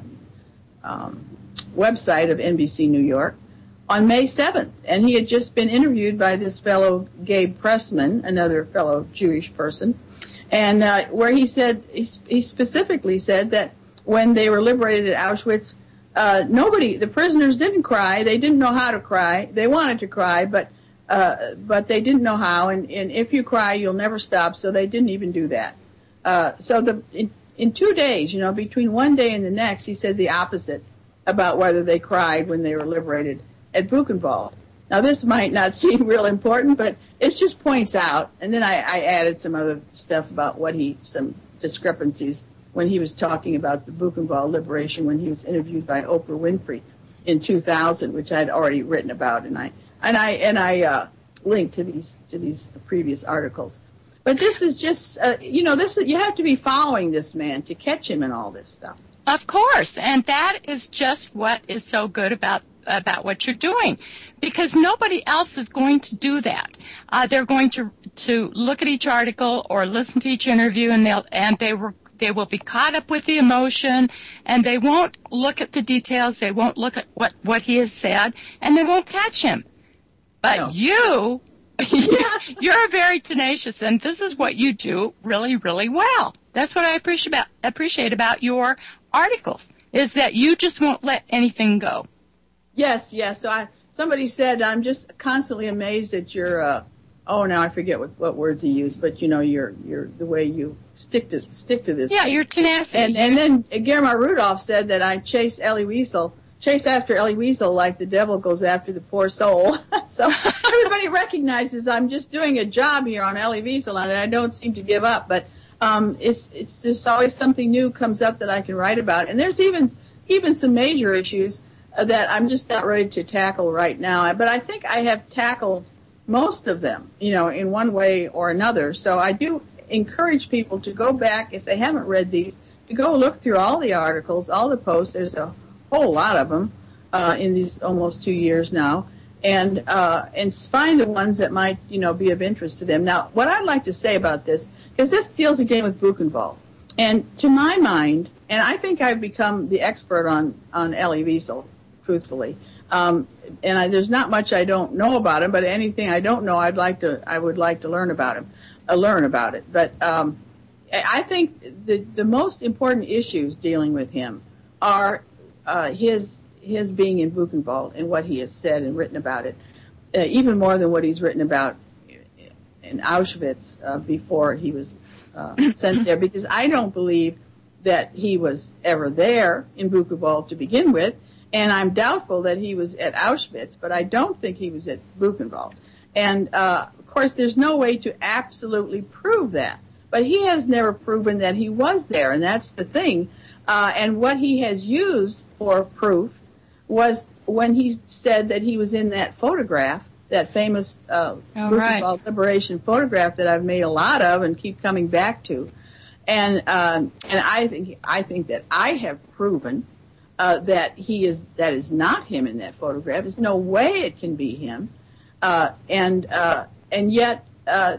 um, website of N B C New York on May seventh, and he had just been interviewed by this fellow Gabe Pressman, another fellow Jewish person, and uh, where he said he, he specifically said that when they were liberated at Auschwitz, uh, nobody, the prisoners didn't cry. They didn't know how to cry. They wanted to cry, but uh, but they didn't know how. And, and if you cry, you'll never stop. So they didn't even do that. Uh, so the in, in two days, you know, between one day and the next, he said the opposite about whether they cried when they were liberated at Buchenwald. Now, this might not seem real important, but it just points out. And then I, I added some other stuff about what he, some discrepancies when he was talking about the Buchenwald liberation when he was interviewed by Oprah Winfrey in two thousand, which I had already written about, and I and I and I uh, linked to these to these previous articles. But this is just, uh, you know, this is, you have to be following this man to catch him in all this stuff. Of course, and that is just what is so good about about what you're doing, because nobody else is going to do that. Uh, they're going to to look at each article or listen to each interview, and they'll and they were they will be caught up with the emotion, and they won't look at the details. They won't look at what what he has said, and they won't catch him. But no. you. You're very tenacious, and this is what you do really, really well. That's what I appreciate about, appreciate about your articles, is that you just won't let anything go. Yes, yes. So I, somebody said, I'm just constantly amazed at your, uh, oh, now I forget what, what words he used, but, you know, your your the way you stick to stick to this. Yeah, thing. your tenacity. And, and then Guillermo Rudolph said that I chase Elie Wiesel. Chase after Elie Wiesel like the devil goes after the poor soul. So everybody recognizes I'm just doing a job here on Elie Wiesel, and I don't seem to give up. But um, it's it's just always something new comes up that I can write about. And there's even even some major issues that I'm just not ready to tackle right now. But I think I have tackled most of them, you know, in one way or another. So I do encourage people to go back, if they haven't read these, to go look through all the articles, all the posts. There's a whole lot of them uh, in these almost two years now, and uh, and find the ones that might, you know, be of interest to them. Now, what I'd like to say about this, because this deals again with Buchenwald, and to my mind, and I think I've become the expert on on Elie Wiesel, truthfully, um, and I, there's not much I don't know about him, but anything I don't know, I'd like to I would like to learn about him, uh, learn about it. But um, I think the the most important issues dealing with him are Uh, his his being in Buchenwald and what he has said and written about it, uh, even more than what he's written about in Auschwitz uh, before he was uh, sent there, because I don't believe that he was ever there in Buchenwald to begin with, and I'm doubtful that he was at Auschwitz, but I don't think he was at Buchenwald. And, uh, of course, there's no way to absolutely prove that, but he has never proven that he was there, and that's the thing. Uh, and what he has used for proof was when he said that he was in that photograph, that famous uh, Buchenwald right. liberation photograph that I've made a lot of and keep coming back to. And um, and I think I think that I have proven uh, that he is that is not him in that photograph. There's no way it can be him. Uh, and uh, and yet. Uh,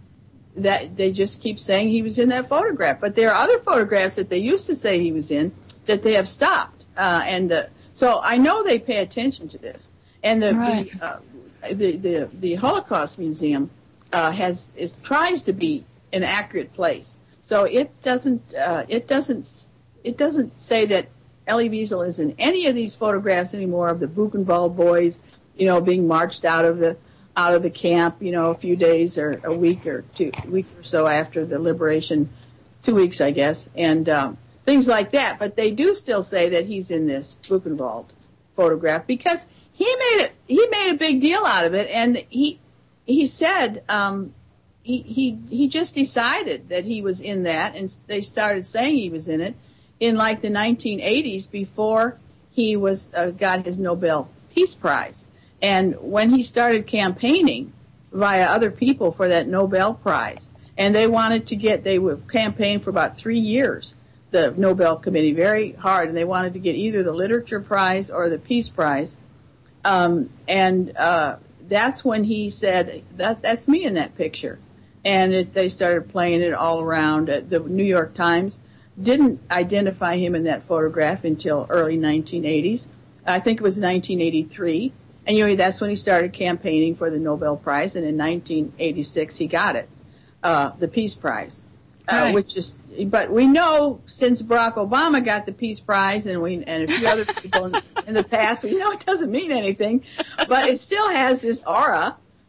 that they just keep saying he was in that photograph. But there are other photographs that they used to say he was in that they have stopped. Uh, and uh, so I know they pay attention to this. And the right. the, uh, the, the the Holocaust Museum uh, has is, tries to be an accurate place. So it doesn't uh, it doesn't it doesn't say that Elie Wiesel is in any of these photographs anymore of the Buchenwald boys, you know, being marched out of the out of the camp, you know, a few days or a week or two, a week or so after the liberation, two weeks, I guess, and um, things like that. But they do still say that he's in this Buchenwald photograph because he made it. He made a big deal out of it, and he he said um, he he he just decided that he was in that, and they started saying he was in it in like the nineteen eighties before he was uh, got his Nobel Peace Prize. And when he started campaigning via other people for that Nobel Prize, and they wanted to get, they would campaign for about three years, the Nobel Committee, very hard, and they wanted to get either the Literature Prize or the Peace Prize. Um, and uh, that's when he said, that that's me in that picture. And it, they started playing it all around. Uh, the New York Times didn't identify him in that photograph until early nineteen eighties. I think it was nineteen eighty-three. And, you know, that's when he started campaigning for the Nobel Prize, and in nineteen eighty-six he got it, uh, the Peace Prize, uh, right. which is, but we know since Barack Obama got the Peace Prize, and we and a few other people in, in the past, we know it doesn't mean anything, but it still has this aura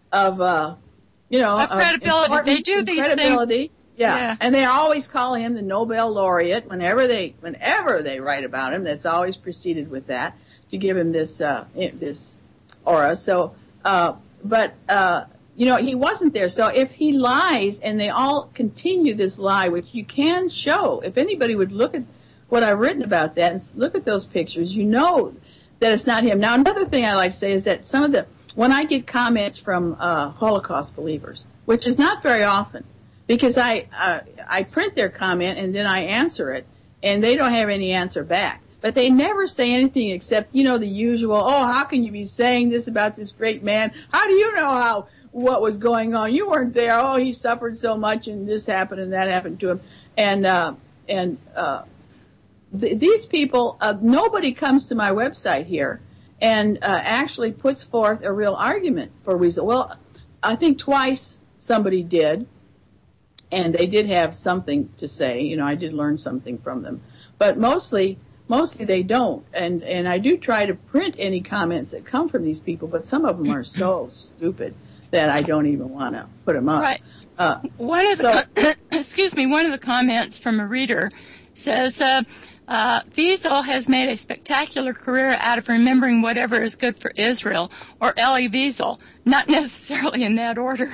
of, uh, you know, of credibility. Of they do these credibility. things. Yeah. yeah, and they always call him the Nobel laureate whenever they whenever they write about him. That's always preceded with that to give him this uh, this aura. So, uh, but uh, you know, he wasn't there. So if he lies and they all continue this lie, which you can show, if anybody would look at what I've written about that and look at those pictures, you know that it's not him. Now, another thing I like to say is that some of the when I get comments from uh, Holocaust believers, which is not very often. Because I uh, I print their comment and then I answer it, and they don't have any answer back. But they never say anything except, you know, the usual, oh, how can you be saying this about this great man? How do you know how what was going on? You weren't there. Oh, he suffered so much, and this happened and that happened to him. And uh, and uh, th- these people, uh, nobody comes to my website here and uh, actually puts forth a real argument for Weasel. Well, I think twice somebody did. And they did have something to say. You know, I did learn something from them. But mostly, mostly they don't. And, and I do try to print any comments that come from these people, but some of them are so stupid that I don't even want to put them up. Right. Uh, one of the, so, excuse me, one of the comments from a reader says, uh, uh, Wiesel has made a spectacular career out of remembering whatever is good for Israel, or Elie Wiesel, not necessarily in that order.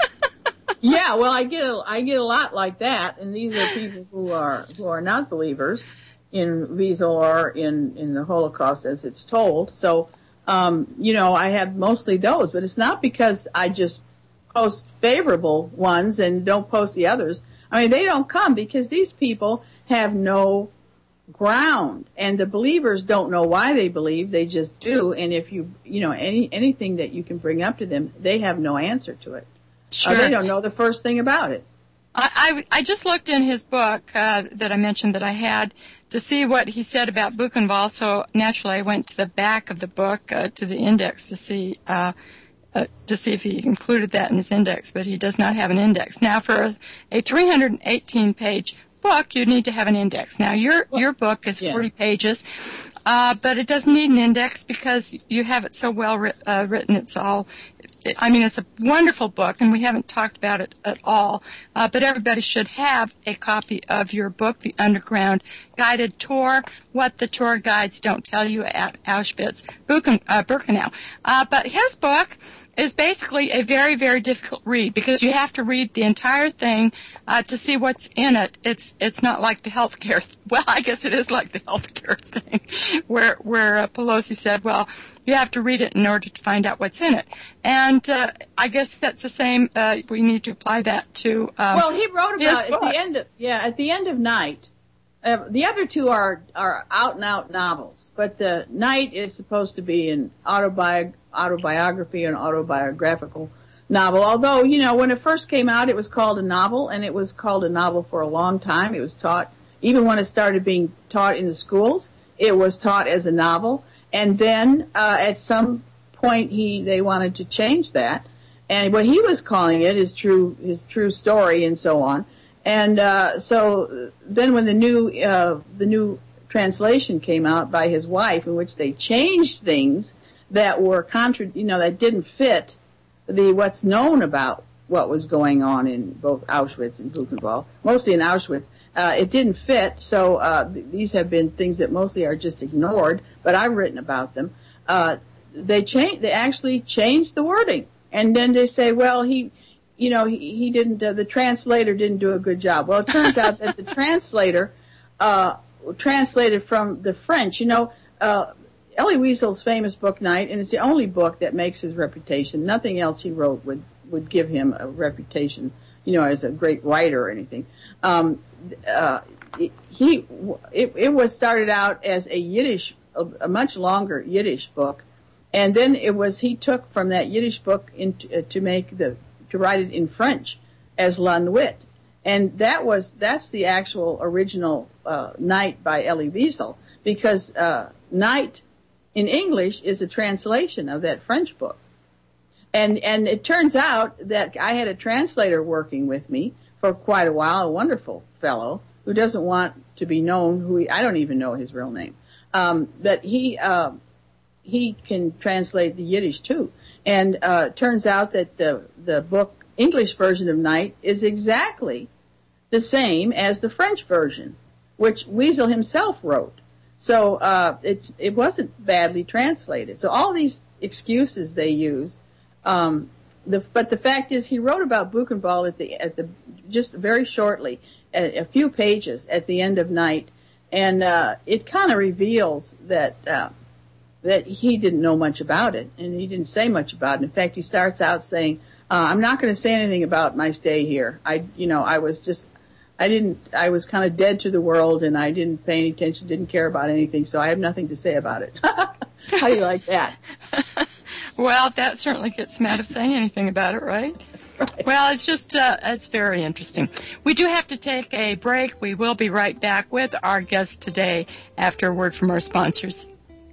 Yeah, well, I get a, I get a lot like that, and these are people who are who are not believers in Wiesel or in, in the Holocaust as it's told. So, um, you know, I have mostly those, but it's not because I just post favorable ones and don't post the others. I mean, they don't come because these people have no ground, and the believers don't know why they believe; they just do. And if you, you know, any anything that you can bring up to them, they have no answer to it. Sure. Uh, they don't know the first thing about it. I, I, I just looked in his book uh, that I mentioned that I had to see what he said about Buchenwald. So naturally, I went to the back of the book uh, to the index to see uh, uh, to see if he included that in his index. But he does not have an index. Now, for a, a three hundred eighteen page book, you need to have an index. Now, your your book is yeah. forty pages, uh, but it doesn't need an index because you have it so well ri- uh, written. It's all. I mean, it's a wonderful book, and we haven't talked about it at all, uh, but everybody should have a copy of your book, The Underground Guided Tour, What the Tour Guides Don't Tell You at Auschwitz, Buchen, uh, Birkenau. Uh, but his book is basically a very, very difficult read because you have to read the entire thing uh, to see what's in it. It's it's not like the healthcare. Th- well, I guess it is like the healthcare thing, where where uh, Pelosi said, "Well, you have to read it in order to find out what's in it." And uh, I guess that's the same. Uh, we need to apply that to. Um, well, he wrote about at the end of yeah at the end of Night. Uh, the other two are are out and out novels, but the Night is supposed to be an autobi- autobiography, an autobiographical novel. Although, you know, when it first came out, it was called a novel, and it was called a novel for a long time. It was taught, even when it started being taught in the schools, it was taught as a novel. And then uh, at some point, he they wanted to change that, and what he was calling it is true his true story and so on. And uh, so then when the new uh, the new translation came out by his wife, in which they changed things that were contra- you know, that didn't fit the what's known about what was going on in both Auschwitz and Buchenwald, mostly in Auschwitz, uh, it didn't fit. So uh, th- these have been things that mostly are just ignored, but I've written about them. Uh, they changed. They actually changed the wording, and then they say, well, he. You know, he, he didn't, uh, the translator didn't do a good job. Well, it turns out that the translator, uh, translated from the French. You know, uh, Elie Wiesel's famous book, Night, and it's the only book that makes his reputation. Nothing else he wrote would, would give him a reputation, you know, as a great writer or anything. Um, uh, he, it, it was started out as a Yiddish, a, a much longer Yiddish book. And then it was, he took from that Yiddish book into, uh, to make the, to write it in French as La Nuit. And that was, that's the actual original, uh, Night by Elie Wiesel, because, uh, Night in English is a translation of that French book. And, and it turns out that I had a translator working with me for quite a while, a wonderful fellow who doesn't want to be known, who he, I don't even know his real name. Um, but he, uh, he can translate the Yiddish too. And uh, it turns out that the, the book, English version of Night, is exactly the same as the French version, which Wiesel himself wrote. So uh, it, it wasn't badly translated. So all these excuses they use, um, the, but the fact is he wrote about Buchenwald at the, at the just very shortly, a, a few pages at the end of Night, and uh, it kind of reveals that uh, that he didn't know much about it, and he didn't say much about it. In fact, he starts out saying, uh, "I'm not going to say anything about my stay here. I, you know, I was just." I didn't, I was kind of dead to the world, and I didn't pay any attention, didn't care about anything, so I have nothing to say about it. How do you like that? Well, that certainly gets him out of saying anything about it, right? Right. Well, it's just, uh, it's very interesting. We do have to take a break. We will be right back with our guest today after a word from our sponsors.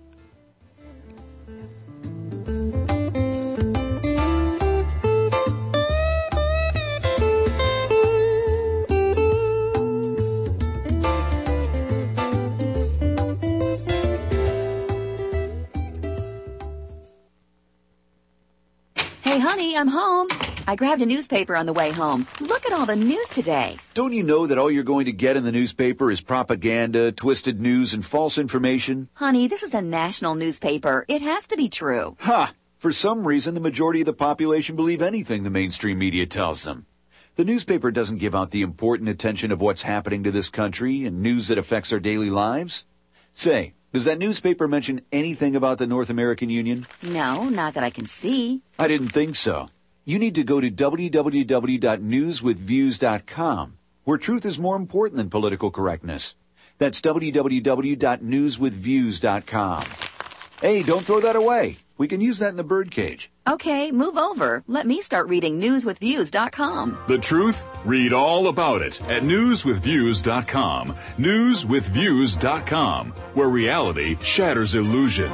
Hey, honey, I'm home. I grabbed a newspaper on the way home. Look at all the news today. Don't you know that all you're going to get in the newspaper is propaganda, twisted news, and false information? Honey, this is a national newspaper. It has to be true. Ha! For some reason, the majority of the population believe anything the mainstream media tells them. The newspaper doesn't give out the important attention of what's happening to this country and news that affects our daily lives. Say, does that newspaper mention anything about the North American Union? No, not that I can see. I didn't think so. You need to go to w w w dot news with views dot com, where truth is more important than political correctness. That's w w w dot news with views dot com. Hey, don't throw that away. We can use that in the birdcage. Okay, move over. Let me start reading news with views dot com. The truth? Read all about it at news with views dot com. news with views dot com, where reality shatters illusion.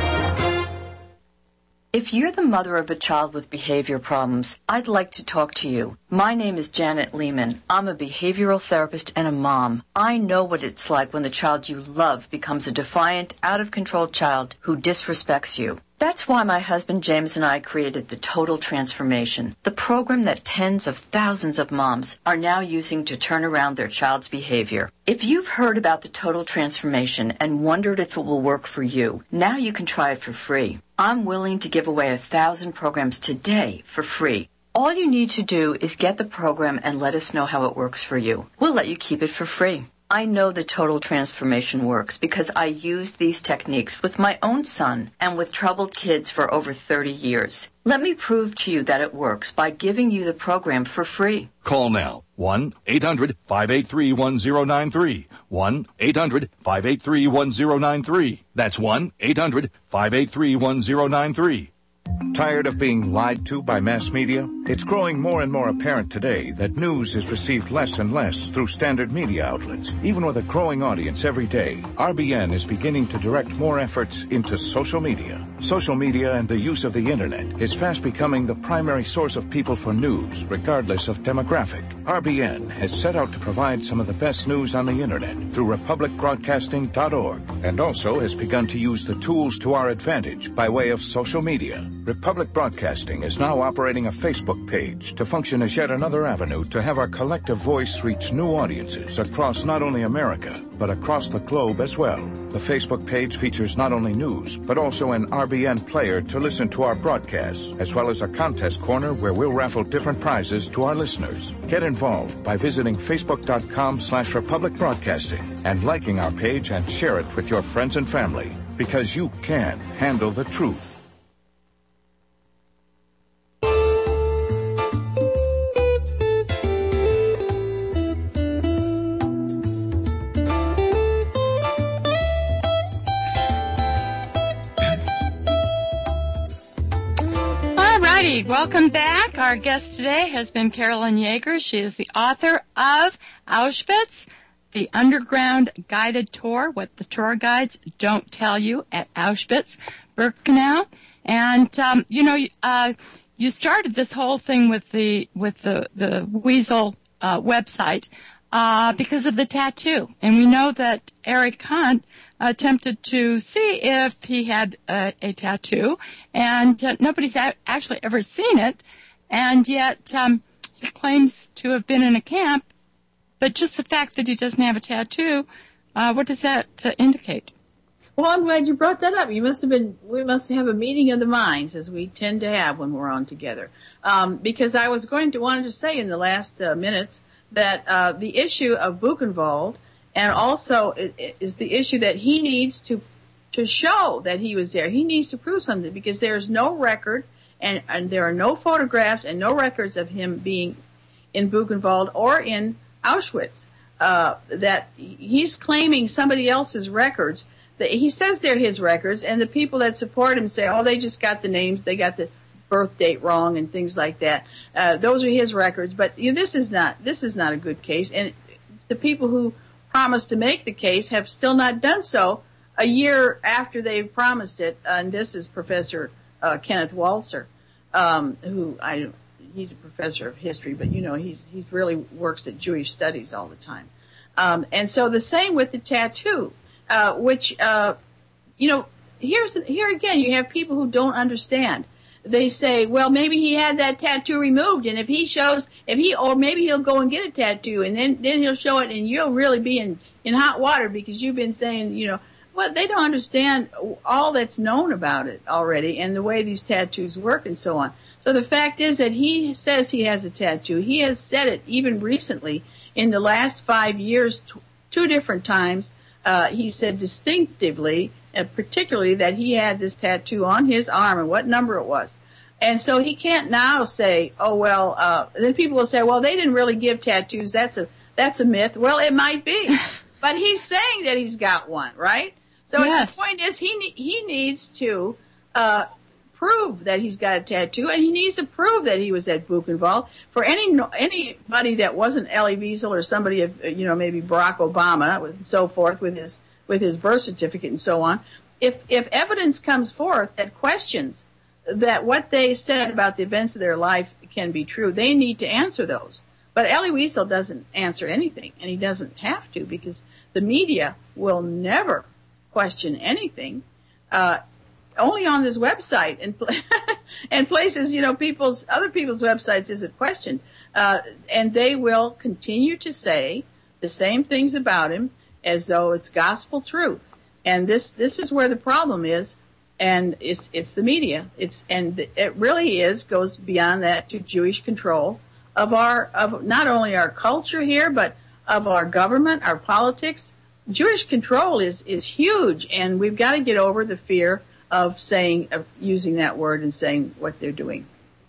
If you're the mother of a child with behavior problems, I'd like to talk to you. My name is Janet Lehman. I'm a behavioral therapist and a mom. I know what it's like when the child you love becomes a defiant, out-of-control child who disrespects you. That's why my husband James and I created the Total Transformation, the program that tens of thousands of moms are now using to turn around their child's behavior. If you've heard about the Total Transformation and wondered if it will work for you, now you can try it for free. I'm willing to give away a thousand programs today for free. All you need to do is get the program and let us know how it works for you. We'll let you keep it for free. I know the Total Transformation works because I used these techniques with my own son and with troubled kids for over thirty years. Let me prove to you that it works by giving you the program for free. Call now. one eight hundred five eight three one zero nine three. one eight hundred five eight three one zero nine three. That's one eight hundred five eight three one zero nine three. Tired of being lied to by mass media? It's growing more and more apparent today that news is received less and less through standard media outlets. Even with a growing audience every day, R B N is beginning to direct more efforts into social media. Social media and the use of the internet is fast becoming the primary source of people for news, regardless of demographic. R B N has set out to provide some of the best news on the internet through republic broadcasting dot org, and also has begun to use the tools to our advantage by way of social media. Republic Broadcasting is now operating a Facebook page to function as yet another avenue to have our collective voice reach new audiences across not only America, but across the globe as well. The Facebook page features not only news, but also an R B N player to listen to our broadcasts, as well as a contest corner where we'll raffle different prizes to our listeners. Get involved by visiting facebook.com slash Republic Broadcasting and liking our page and share it with your friends and family, because you can handle the truth. Welcome back. Our guest today has been Carolyn Yeager. She is the author of Auschwitz, the Underground Guided Tour, What the Tour Guides Don't Tell You at Auschwitz-Birkenau. And, um, you know, uh, you started this whole thing with the with the, the Wiesel uh, website uh, because of the tattoo. And we know that Eric Hunt attempted to see if he had a, a tattoo, and uh, nobody's a- actually ever seen it, and yet um, he claims to have been in a camp, but just the fact that he doesn't have a tattoo, uh, what does that uh, indicate? Well, I'm glad you brought that up. You must have been, we must have a meeting of the minds, as we tend to have when we're on together. Um, because I was going to wanted to say in the last uh, minutes that uh, the issue of Buchenwald, and also is the issue that he needs to to show that he was there. He needs to prove something, because there is no record, and, and there are no photographs and no records of him being in Buchenwald or in Auschwitz. Uh, that he's claiming somebody else's records. That he says they're his records, and the people that support him say, "Oh, they just got the names, they got the birth date wrong," and things like that. Uh, those are his records, but you know, this is not this is not a good case, and the people who promised to make the case have still not done so a year after they've promised it. Uh, and this is Professor uh, Kenneth Waltzer, um, who I he's a professor of history, but you know he's he really works at Jewish studies all the time. Um, and so the same with the tattoo, uh, which uh, you know here's here again you have people who don't understand. They say, well, maybe he had that tattoo removed, and if he shows, if he, or maybe he'll go and get a tattoo, and then, then he'll show it, and you'll really be in, in hot water, because you've been saying, you know, well, they don't understand all that's known about it already, and the way these tattoos work and so on. So the fact is that he says he has a tattoo. He has said it even recently in the last five years, t- two different times. Uh, he said distinctively, Uh, particularly that he had this tattoo on his arm and what number it was. And so he can't now say, oh, well, uh, then people will say, well, they didn't really give tattoos. That's a, that's a myth. Well, it might be, but he's saying that he's got one, right? So yes. The point is he, he needs to, uh, prove that he's got a tattoo, and he needs to prove that he was at Buchenwald. For any, anybody that wasn't Elie Wiesel or somebody of, you know, maybe Barack Obama and so forth with his, with his birth certificate and so on, if if evidence comes forth that questions that what they said about the events of their life can be true, they need to answer those. But Elie Wiesel doesn't answer anything, and he doesn't have to, because the media will never question anything. Uh, only on this website and and places, you know, people's other people's websites is it questioned, uh, and they will continue to say the same things about him as though it's gospel truth. And this, this is where the problem is. And it's, it's the media. It's, and it really is, goes beyond that to Jewish control of our, of not only our culture here, but of our government, our politics. Jewish control is, is huge. And we've got to get over the fear of saying, of using that word and saying what they're doing.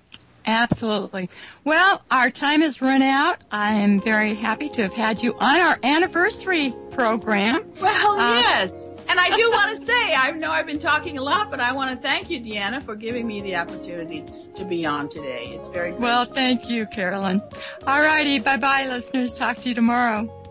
Absolutely. Well, our time has run out. I am very happy to have had you on our anniversary program. Well, uh, yes. And I do want to say, I know I've been talking a lot, but I want to thank you, Deanna, for giving me the opportunity to be on today. It's very good. Well, thank you, Carolyn. All righty. Bye-bye, listeners. Talk to you tomorrow.